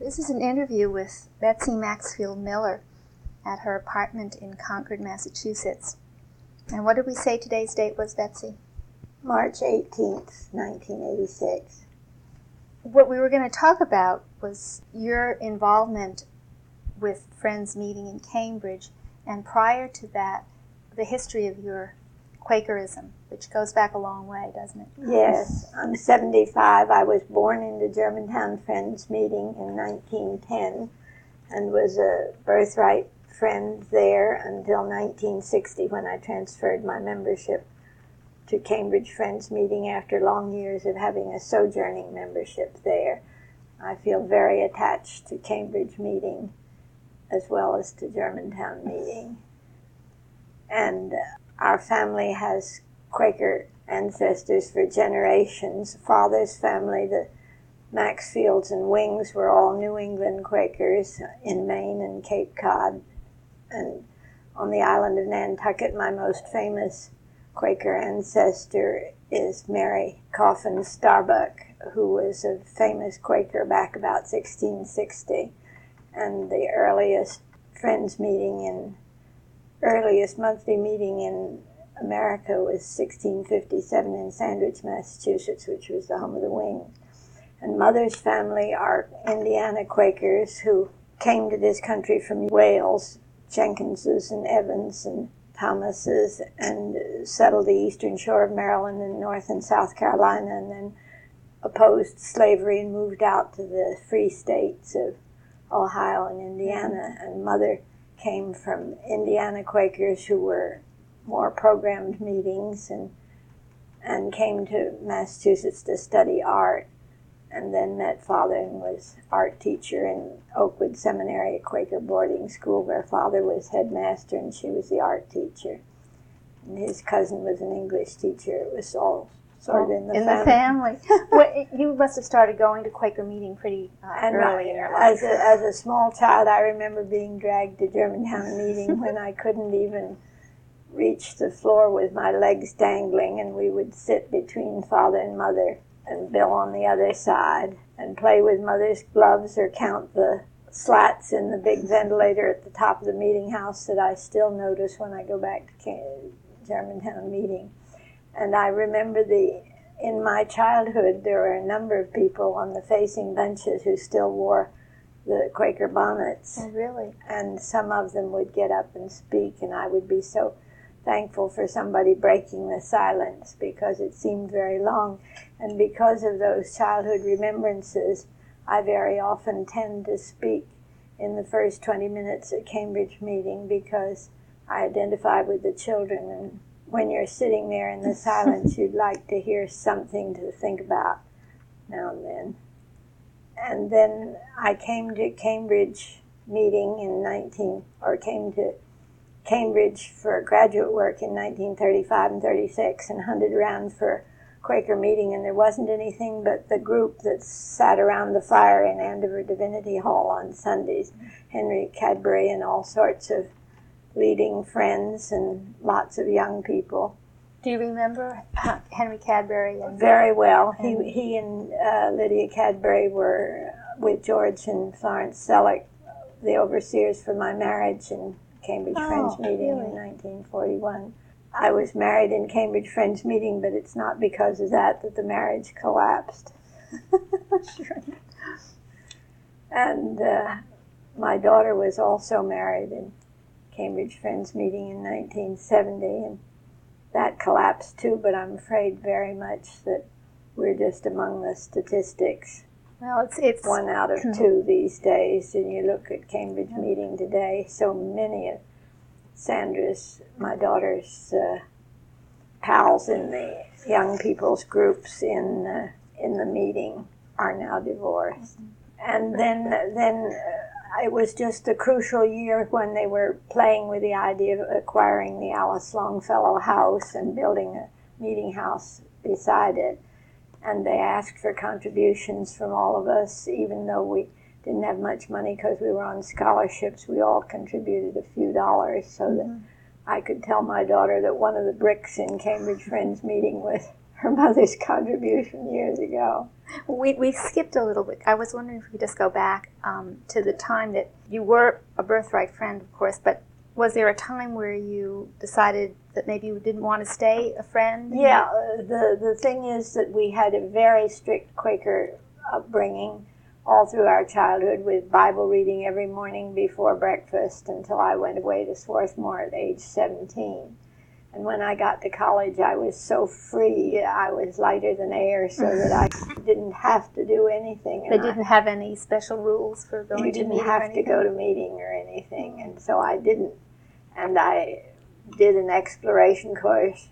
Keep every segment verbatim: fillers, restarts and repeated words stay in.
This is an interview with Betsy Maxfield Miller at her apartment in Concord, Massachusetts. And what did we say today's date was, Betsy? March eighteenth, nineteen eighty-six. What we were going to talk about was your involvement with Friends Meeting in Cambridge, and prior to that, the history of your Quakerism, which goes back a long way, doesn't it? Yes, I'm seventy-five. I was born in the Germantown Friends Meeting in nineteen ten and was a birthright friend there until nineteen sixty, when I transferred my membership to Cambridge Friends Meeting after long years of having a sojourning membership there. I feel very attached to Cambridge Meeting as well as to Germantown Meeting. And our family has Quaker ancestors for generations. Father's family, the Maxfields and Wings, were all New England Quakers in Maine and Cape Cod. And on the island of Nantucket, my most famous Quaker ancestor is Mary Coffin Starbuck, who was a famous Quaker back about sixteen sixty. And the earliest Friends meeting in earliest monthly meeting in America was sixteen fifty-seven in Sandwich, Massachusetts, which was the home of the Wings. And Mother's family are Indiana Quakers who came to this country from Wales, Jenkinses and Evans and Thomases, and settled the eastern shore of Maryland and North and South Carolina, and then opposed slavery and moved out to the free states of Ohio and Indiana. And Mother came from Indiana Quakers who were more programmed meetings, and and came to Massachusetts to study art, and then met Father and was art teacher in Oakwood Seminary, a Quaker boarding school where Father was headmaster and she was the art teacher. And his cousin was an English teacher. It was all sort of in the in family. the family. Well, you must have started going to Quaker meeting pretty uh, and early in your life. As a, as a small child, I remember being dragged to Germantown meeting when I couldn't even reach the floor with my legs dangling, and we would sit between Father and Mother and Bill on the other side and play with Mother's gloves or count the slats in the big ventilator at the top of the meeting house that I still notice when I go back to Germantown meeting. And I remember the in my childhood, there were a number of people on the facing benches who still wore the Quaker bonnets. Oh, really? And some of them would get up and speak, and I would be so thankful for somebody breaking the silence because it seemed very long. And because of those childhood remembrances, I very often tend to speak in the first twenty minutes at Cambridge meeting because I identify with the children, and when you're sitting there in the silence, you'd like to hear something to think about now and then. And then I came to Cambridge meeting in nineteen, or came to Cambridge for graduate work in nineteen thirty-five and thirty-six, and hunted around for Quaker meeting, and there wasn't anything but the group that sat around the fire in Andover Divinity Hall on Sundays. Henry Cadbury and all sorts of leading friends and lots of young people. Do you remember Henry Cadbury? And Very well. He he and uh, Lydia Cadbury were with George and Florence Selleck, the overseers for my marriage in Cambridge oh, Friends meeting really? in nineteen forty-one. I was married in Cambridge Friends meeting, but it's not because of that that the marriage collapsed. Sure. And uh, my daughter was also married in Cambridge Friends meeting in nineteen seventy, and that collapsed too, but I'm afraid very much that we're just among the statistics. Well, it's it's one out of two these days, and you look at Cambridge meeting today, so many of Sandra's, my daughter's uh, pals in the young people's groups in uh, in the meeting are now divorced. And then then uh, it was just a crucial year when they were playing with the idea of acquiring the Alice Longfellow house and building a meeting house beside it. And they asked for contributions from all of us, even though we didn't have much money because we were on scholarships. We all contributed a few dollars so mm-hmm. that I could tell my daughter that one of the bricks in Cambridge Friends meeting was her mother's contribution years ago. We we skipped a little bit. I was wondering if we could just go back. um, to the time that you were a birthright friend, of course, but was there a time where you decided that maybe you didn't want to stay a friend? Yeah, uh, the, the thing is that we had a very strict Quaker upbringing all through our childhood, with Bible reading every morning before breakfast until I went away to Swarthmore at age seventeen. And when I got to college, I was so free. I was lighter than air, so that I didn't have to do anything. They didn't I, have any special rules for going to meeting or anything? You didn't have to go to meeting or anything, and so I didn't. And I did an exploration course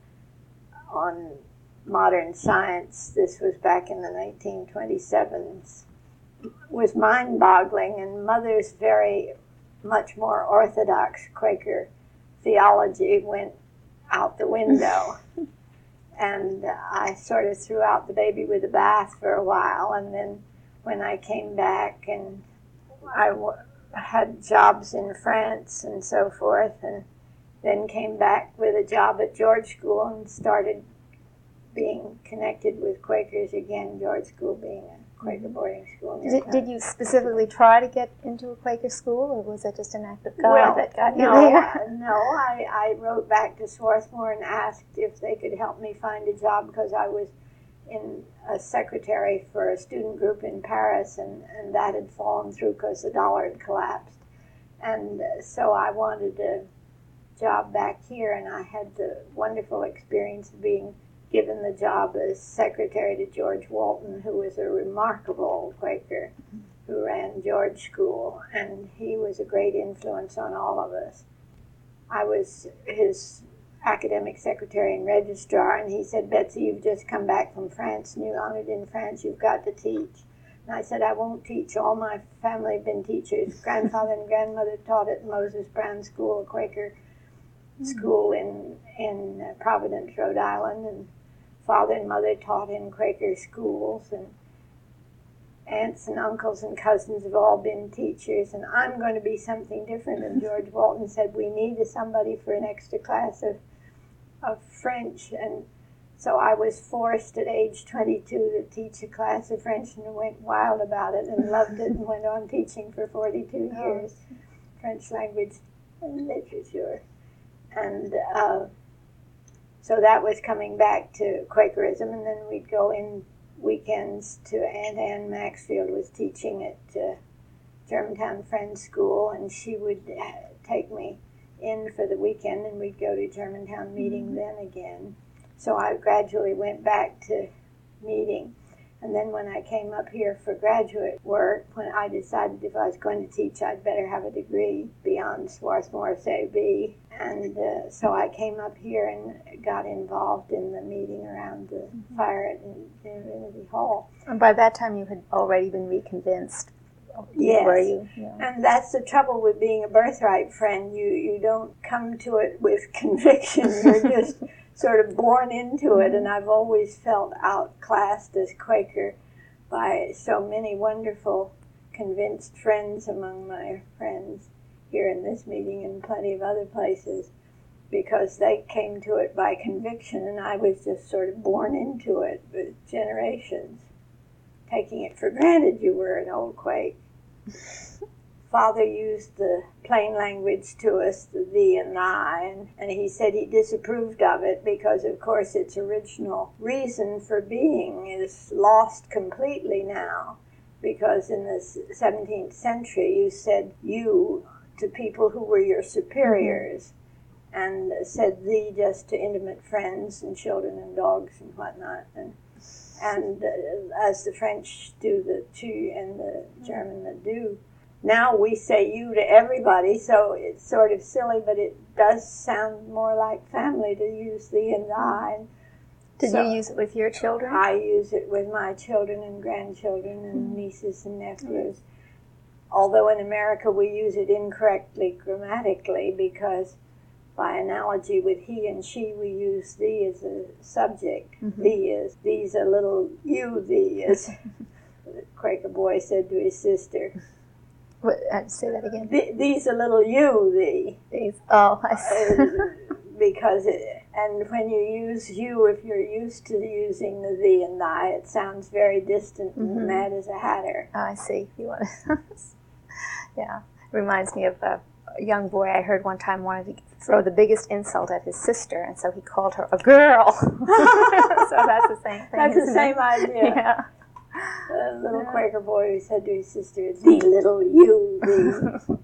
on modern science. This was back in the nineteen twenty-sevens. It was mind-boggling, and Mother's very much more orthodox Quaker theology went out the window. And I sort of threw out the baby with the bath for a while, and then when I came back and I w- had jobs in France and so forth, and then came back with a job at George School and started being connected with Quakers again, George School being a Quaker boarding school. Did, did you specifically try to get into a Quaker school, or was that just an act of God well, that got no, you there? Uh, no, I, I wrote back to Swarthmore and asked if they could help me find a job, because I was in a secretary for a student group in Paris, and, and that had fallen through because the dollar had collapsed. And uh, so I wanted a job back here, and I had the wonderful experience of being given the job as secretary to George Walton, who was a remarkable old Quaker who ran George School, and he was a great influence on all of us. I was his academic secretary and registrar, and he said, "Betsy, you've just come back from France, and you're honored in France, you've got to teach." And I said, "I won't teach. All my family have been teachers. Grandfather and grandmother taught at Moses Brown School, a Quaker school in, in Providence, Rhode Island, and father and mother taught in Quaker schools, and aunts and uncles and cousins have all been teachers, and I'm going to be something different." And George Walton said, "We need somebody for an extra class of, of French." And so I was forced at age twenty-two to teach a class of French, and went wild about it and loved it, and went on teaching for forty-two years, French language and literature. And uh, so that was coming back to Quakerism, and then we'd go in weekends to Aunt Ann Maxfield was teaching at uh, Germantown Friends School, and she would uh, take me in for the weekend, and we'd go to Germantown meeting mm-hmm. then again. So I gradually went back to meeting. And then when I came up here for graduate work, when I decided if I was going to teach, I'd better have a degree beyond Swarthmore S A B. And uh, so I came up here and got involved in the meeting around the mm-hmm. fire at Divinity Hall. And by that time you had already been reconvinced, yes. were you? Yeah. And that's the trouble with being a birthright friend. You, you don't come to it with conviction. You're just sort of born into it, and I've always felt outclassed as Quaker by so many wonderful, convinced friends among my friends here in this meeting and plenty of other places, because they came to it by conviction, and I was just sort of born into it with generations, taking it for granted you were an old Quake. Father used the plain language to us, the thee and thy, and, and he said he disapproved of it because, of course, its original reason for being is lost completely now, because in the seventeenth century you said you to people who were your superiors, and said thee just to intimate friends and children and dogs and whatnot, and and uh, as the French do the tu and the German the du. Now we say you to everybody, so it's sort of silly, but it does sound more like family to use thee and thy. Did so you use it with your children? I use it with my children and grandchildren and mm-hmm. nieces and nephews. Although in America we use it incorrectly grammatically, because by analogy with he and she we use thee as a subject. Mm-hmm. Thee is, thee's a little you, thee, as the Quaker boy said to his sister. What, uh, say that again. The, these a little you, thee. These. Oh, I see. uh, because it, And when you use you, if you're used to using the thee and thy, it sounds very distant and Mhm. mad as a hatter. Oh, I see. You want to, yeah. It reminds me of a, a young boy I heard one time wanted to throw the biggest insult at his sister, and so he called her a girl. So that's the same thing. That's the isn't same it? idea. Yeah. A little Yeah. Quaker boy who said to his sister, "Thee little you, thee."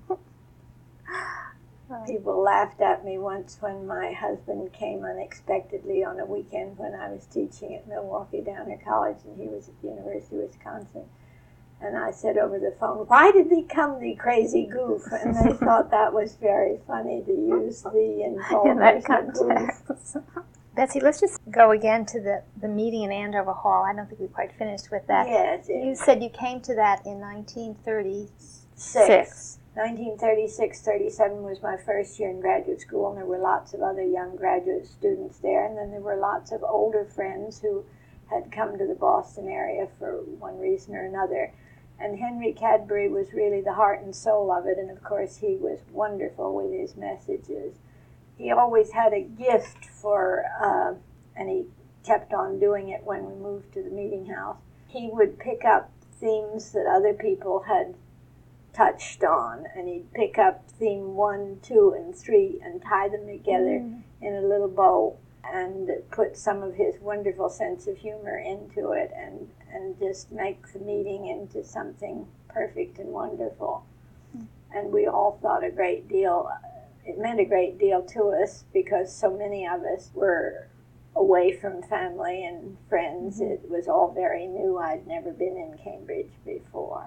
People laughed at me once when my husband came unexpectedly on a weekend when I was teaching at Milwaukee Downer College, and he was at the University of Wisconsin. And I said over the phone, "Why did thee come, thee crazy goof?" And they thought that was very funny to use thee and call In me that a goof. context. Betsy, let's just go again to the, the meeting in Andover Hall. I don't think we quite finished with that. Yes, You said you came to that in nineteen thirty-six. six. nineteen thirty-six thirty-seven was my first year in graduate school, and there were lots of other young graduate students there. And then there were lots of older friends who had come to the Boston area for one reason or another. And Henry Cadbury was really the heart and soul of it, and of course he was wonderful with his messages. He always had a gift for, uh, and he kept on doing it when we moved to the meeting house. He would pick up themes that other people had touched on, and he'd pick up theme one, two, and three and tie them together mm. in a little bow and put some of his wonderful sense of humor into it and, and just make the meeting into something perfect and wonderful. Mm. And we all thought a great deal. It meant a great deal to us because so many of us were away from family and friends. Mm-hmm. It was all very new. I'd never been in Cambridge before.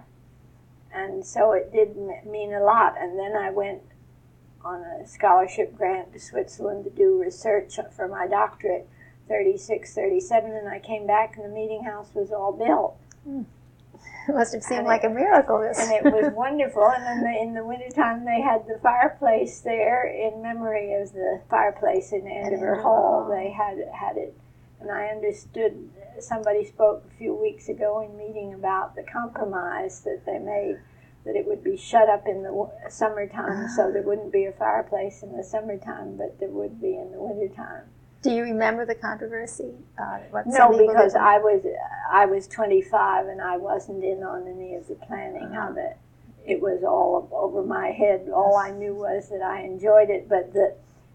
And so it did mean a lot. And then I went on a scholarship grant to Switzerland to do research for my doctorate, thirty-six, thirty-seven, and I came back and the meeting house was all built. Mm. It must have seemed and like it, a miracle. And it was wonderful. And then the, in the wintertime they had the fireplace there in memory of the fireplace in Andover Hall. They had, had it. And I understood, somebody spoke a few weeks ago in meeting about the compromise that they made, that it would be shut up in the summertime, so there wouldn't be a fireplace in the summertime, but there would be in the wintertime. Do you remember the controversy? Uh, what no, because I was I was twenty-five and I wasn't in on any of the planning uh-huh. of it. It was all over my head. All I knew was that I enjoyed it, but the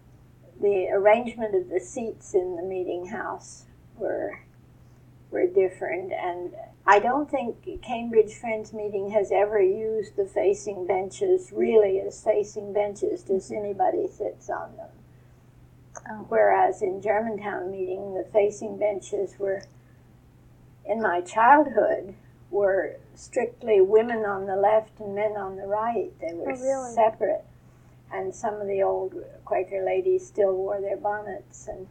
the arrangement of the seats in the meeting house were were different, and I don't think Cambridge Friends Meeting has ever used the facing benches really as facing benches, just anybody sits on them. Oh. Whereas in Germantown Meeting, the facing benches were, in my childhood, were strictly women on the left and men on the right. They were oh, really? separate. And some of the old Quaker ladies still wore their bonnets, and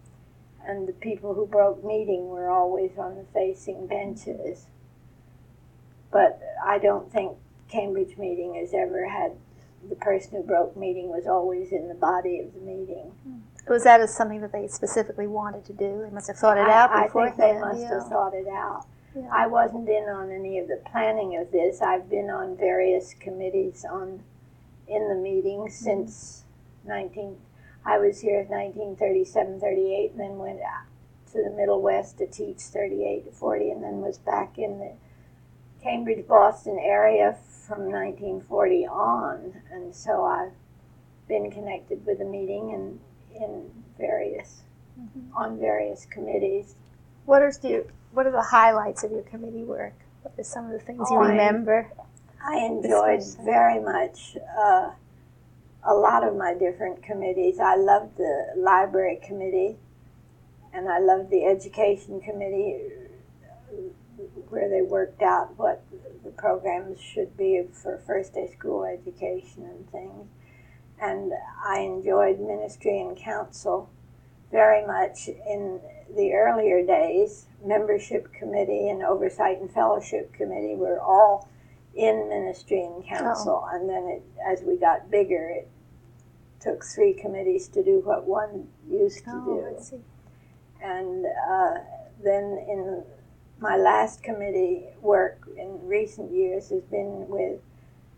and the people who broke meeting were always on the facing benches. But I don't think Cambridge Meeting has ever had, the person who broke meeting was always in the body of the meeting. Was that as something that they specifically wanted to do? They must have thought it out I, beforehand. I think they must yeah. have thought it out. Yeah. I wasn't in on any of the planning of this. I've been on various committees on in the meeting mm-hmm. since nineteen. I was here in nineteen thirty-seven, thirty-eight, and then went out to the Middle West to teach thirty-eight to forty, and then was back in the Cambridge, Boston area from nineteen forty on, and so I've been connected with the meeting and in various mm-hmm. on various committees. What are you? What are the highlights of your committee work? What are some of the things oh, you remember? I, I enjoyed very much uh, a lot of my different committees. I loved the library committee, and I loved the education committee, where they worked out what the programs should be for first day school education and things. And I enjoyed ministry and council very much. In the earlier days, membership committee and oversight and fellowship committee were all in ministry and council. Oh. And then it, as we got bigger, it took three committees to do what one used to oh, do. I see. And uh, then in my last committee work in recent years has been with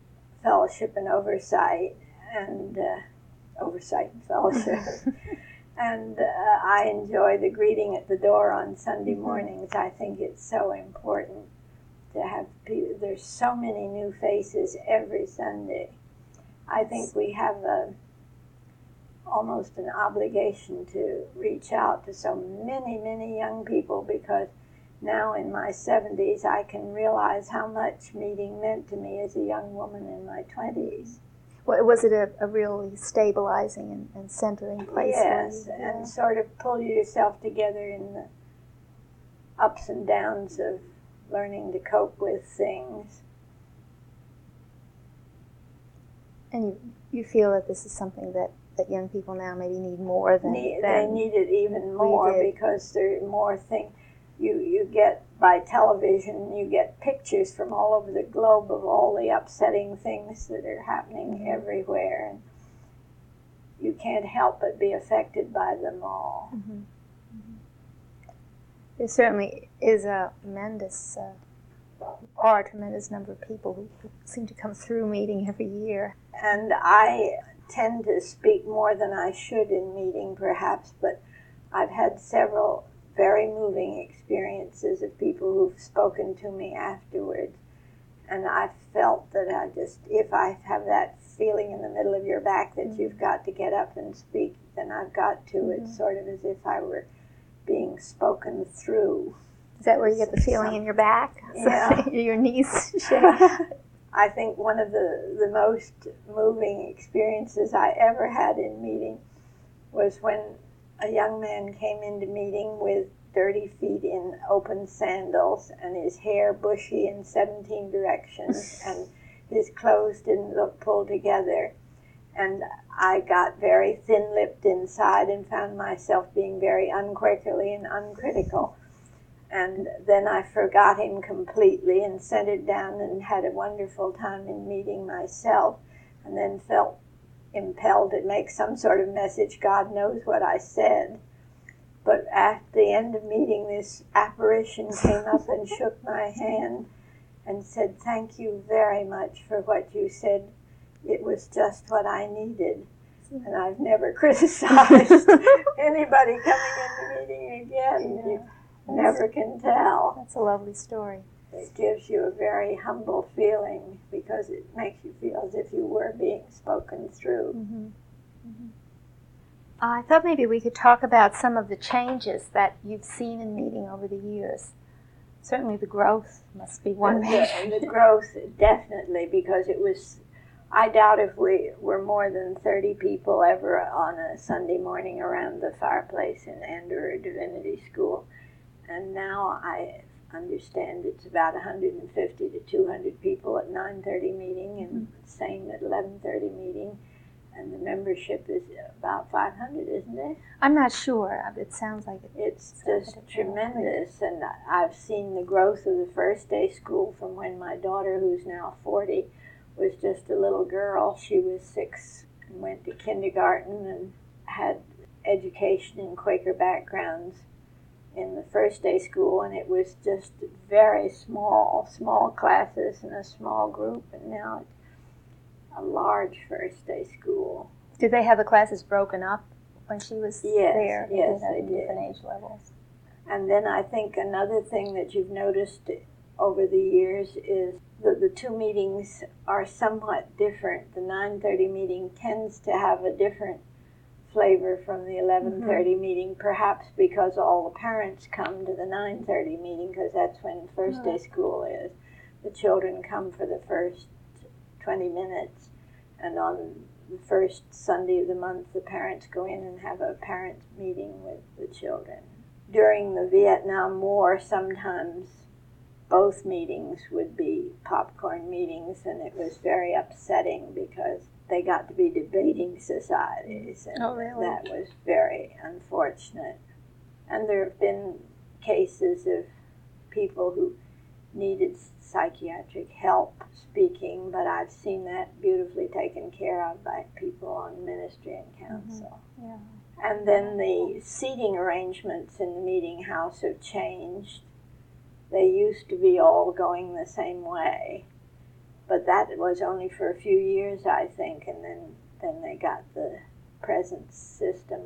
fellowship and oversight, and uh, oversight and fellowship. And uh, I enjoy the greeting at the door on Sunday Mm-hmm. mornings. I think it's so important to have people. There's so many new faces every Sunday. I think we have a almost an obligation to reach out to so many, many young people, because now in my seventies I can realize how much meeting meant to me as a young woman in my twenties. Well, was it a, a really stabilizing and, and centering place Yes, for you? and Yeah. sort of pull yourself together in the ups and downs of learning to cope with things. And you, you feel that this is something that, that young people now maybe need more than, Ne- than they need it even more did. because there are more things. You, you get, by television, you get pictures from all over the globe of all the upsetting things that are happening Mm-hmm. everywhere. And you can't help but be affected by them all. Mm-hmm. Mm-hmm. There certainly is a tremendous, uh, are a tremendous number of people who, who seem to come through meeting every year. And I tend to speak more than I should in meeting, perhaps, but I've had several very moving experiences of people who've spoken to me afterwards. And I felt that I just, if I have that feeling in the middle of your back that mm-hmm. you've got to get up and speak, then I've got to. Mm-hmm. It's sort of as if I were being spoken through. Is that where you get the feeling Some, in your back? Yeah. Your knees shake? I think one of the, the most moving experiences I ever had in meeting was when a young man came into meeting with dirty feet in open sandals and his hair bushy in seventeen directions and his clothes didn't look pulled together. And I got very thin-lipped inside and found myself being very unquakerly and uncritical. And then I forgot him completely and centered down and had a wonderful time in meeting myself, and then felt impelled to make some sort of message. God knows what I said. But at the end of meeting, this apparition came up and shook my hand and said, "Thank you very much for what you said. It was just what I needed." And I've never criticized anybody coming into meeting again. Yeah. You never can tell. That's a lovely story. It gives you a very humble feeling because it makes you feel as if you were being spoken through. Mm-hmm. Mm-hmm. Uh, I thought maybe we could talk about some of the changes that you've seen in meeting over the years. Certainly the growth must be one measure. The, the growth, definitely, because it was, I doubt if we were more than thirty people ever on a Sunday morning around the fireplace in Andover Divinity School. And now I understand it's about one hundred fifty to two hundred people at nine thirty meeting and mm-hmm. same at eleven thirty meeting. And the membership is about five hundred, isn't it? I'm not sure. It sounds like it. It's just tremendous. And I've seen the growth of the first day school from when my daughter, who's now forty, was just a little girl. She was six and went to kindergarten and had education in Quaker backgrounds in the first day school. And it was just very small, small classes and a small group. And now it's a large first day school. Did they have the classes broken up when she was yes, there? Yes, they did. At different age levels. And then I think another thing that you've noticed over the years is that the two meetings are somewhat different. The nine thirty meeting tends to have a different flavor from the eleven thirty mm-hmm. meeting, perhaps because all the parents come to the nine thirty meeting, because that's when first oh. day school is. The children come for the first twenty minutes, and on the first Sunday of the month the parents go in and have a parents meeting with the children. During the Vietnam War, sometimes both meetings would be popcorn meetings, and it was very upsetting because they got to be debating societies, and oh, really? that was very unfortunate. And there have been cases of people who needed psychiatric help speaking, but I've seen that beautifully taken care of by people on ministry and counsel. Mm-hmm. Yeah. And then the seating arrangements in the meeting house have changed. They used to be all going the same way, but that was only for a few years, I think, and then, then they got the present system of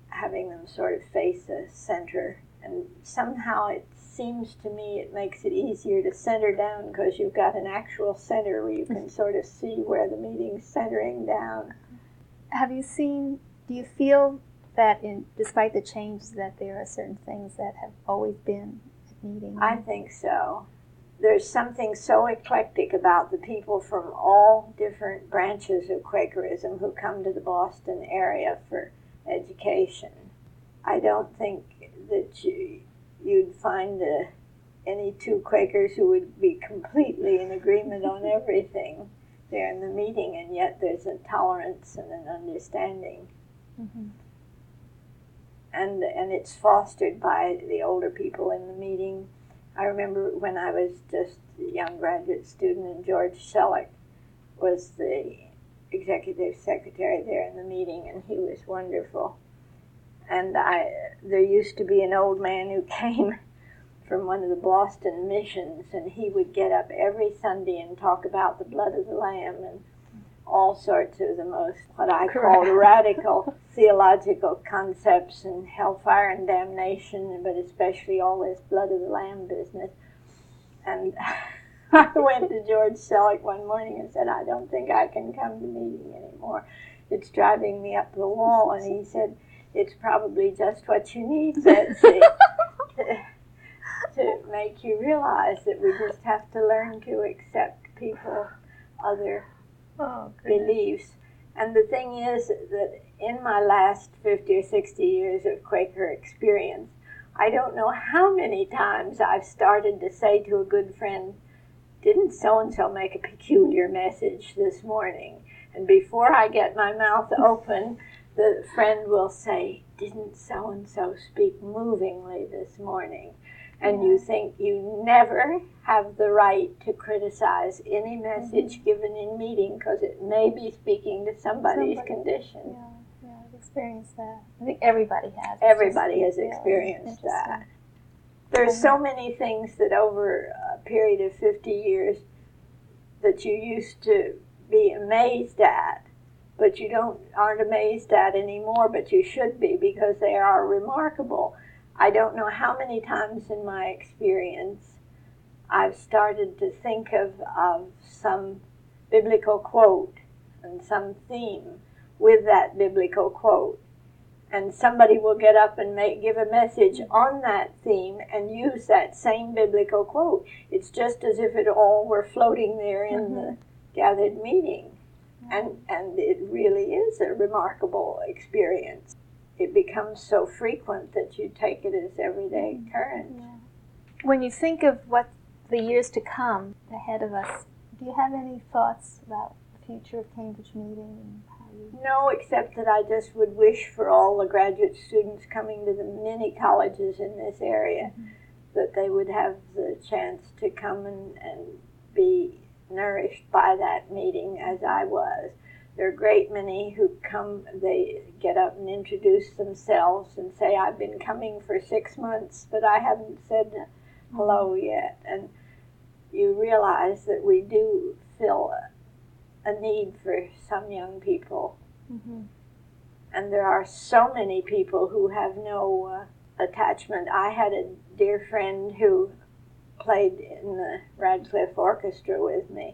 having them sort of face a center. And somehow it seems to me it makes it easier to center down because you've got an actual center where you can sort of see where the meeting's centering down. Have you seen, do you feel that in, despite the changes, that there are certain things that have always been at meetings? I think so. There's something so eclectic about the people from all different branches of Quakerism who come to the Boston area for education. I don't think that you, you'd find uh, any two Quakers who would be completely in agreement on everything there in the meeting, and yet there's a tolerance and an understanding. Mm-hmm. And, and it's fostered by the older people in the meeting. I remember when I was just a young graduate student, and George Selleck was the executive secretary there in the meeting, and he was wonderful. And I, there used to be an old man who came from one of the Boston missions, and he would get up every Sunday and talk about the blood of the Lamb and all sorts of the most, what I call radical theological concepts and hellfire and damnation, but especially all this blood of the Lamb business. And I went to George Selleck one morning and said, I don't think I can come to meeting anymore. It's driving me up the wall. And he said, it's probably just what you need, Betsy, to, to make you realize that we just have to learn to accept people, other oh, beliefs. And the thing is that in my last fifty or sixty years of Quaker experience, I don't know how many times I've started to say to a good friend, didn't so-and-so make a peculiar message this morning? And before I get my mouth open, the friend will say, didn't so-and-so speak movingly this morning? And you think you never have the right to criticize any message mm-hmm. given in meeting because it may be speaking to somebody's Somebody, condition. Yeah, yeah, I've experienced that. I think everybody has. It's everybody just, has experienced yeah, that. There's so many things that over a period of fifty years that you used to be amazed at, but you don't aren't amazed at anymore, but you should be because they are remarkable. I don't know how many times in my experience I've started to think of, of some biblical quote and some theme with that biblical quote. And somebody will get up and make, give a message on that theme and use that same biblical quote. It's just as if it all were floating there in mm-hmm. the gathered meeting. And, and it really is a remarkable experience. It becomes so frequent that you take it as everyday occurrence. Yeah. When you think of what the years to come ahead of us, do you have any thoughts about the future of Cambridge Meeting? And how you... No, except that I just would wish for all the graduate students coming to the many colleges in this area mm-hmm. that they would have the chance to come and, and be nourished by that meeting as I was. There are a great many who come, they get up and introduce themselves and say, I've been coming for six months, but I haven't said hello yet. And you realize that we do feel a, a need for some young people. Mm-hmm. And there are so many people who have no uh, attachment. I had a dear friend who played in the Radcliffe Orchestra with me.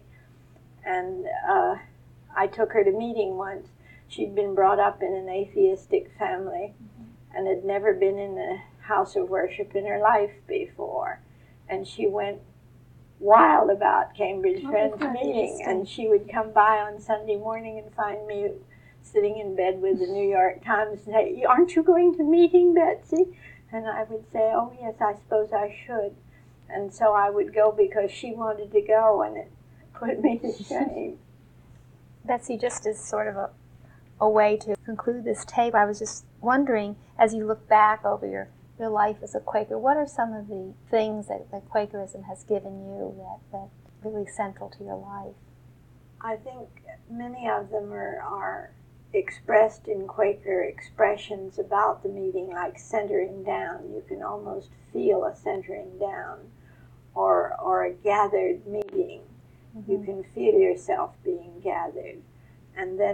And uh, I took her to meeting once. She'd been brought up in an atheistic family mm-hmm. and had never been in a house of worship in her life before. And she went wild about Cambridge oh, Friends Meeting. And she would come by on Sunday morning and find me sitting in bed with the New York Times and say, aren't you going to meeting, Betsy? And I would say, oh, yes, I suppose I should. And so I would go because she wanted to go, and it put me to shame. Betsy, just as sort of a, a way to conclude this tape, I was just wondering, as you look back over your, your life as a Quaker, what are some of the things that, that Quakerism has given you that, that really central to your life? I think many of them are, are expressed in Quaker expressions about the meeting, like centering down. You can almost feel a centering down, or, or a gathered meeting. Mm-hmm. You can feel yourself being gathered. And then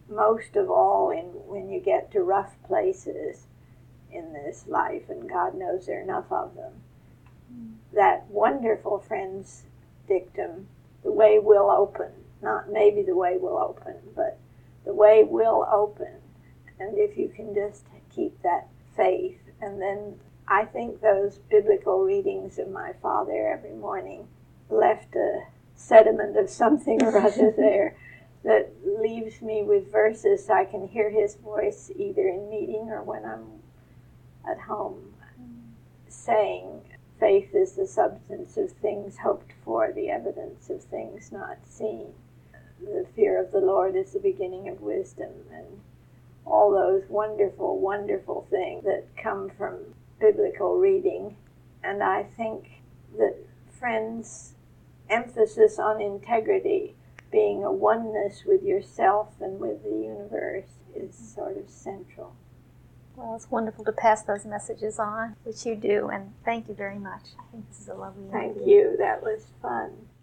most of all in when you get to rough places in this life, and God knows there are enough of them, mm. that wonderful Friends dictum, the way will open, not maybe the way will open, but the way will open. And if you can just keep that faith, and then I think those biblical readings of my father every morning left a sediment of something or other there that leaves me with verses so I can hear his voice either in meeting or when I'm at home, saying, faith is the substance of things hoped for, the evidence of things not seen. The fear of the Lord is the beginning of wisdom, and all those wonderful, wonderful things that come from biblical reading. And I think that Friends' emphasis on integrity, being a oneness with yourself and with the universe, is sort of central. Well, it's wonderful to pass those messages on, which you do, and thank you very much. I think this is a lovely Thank interview. you. That was fun.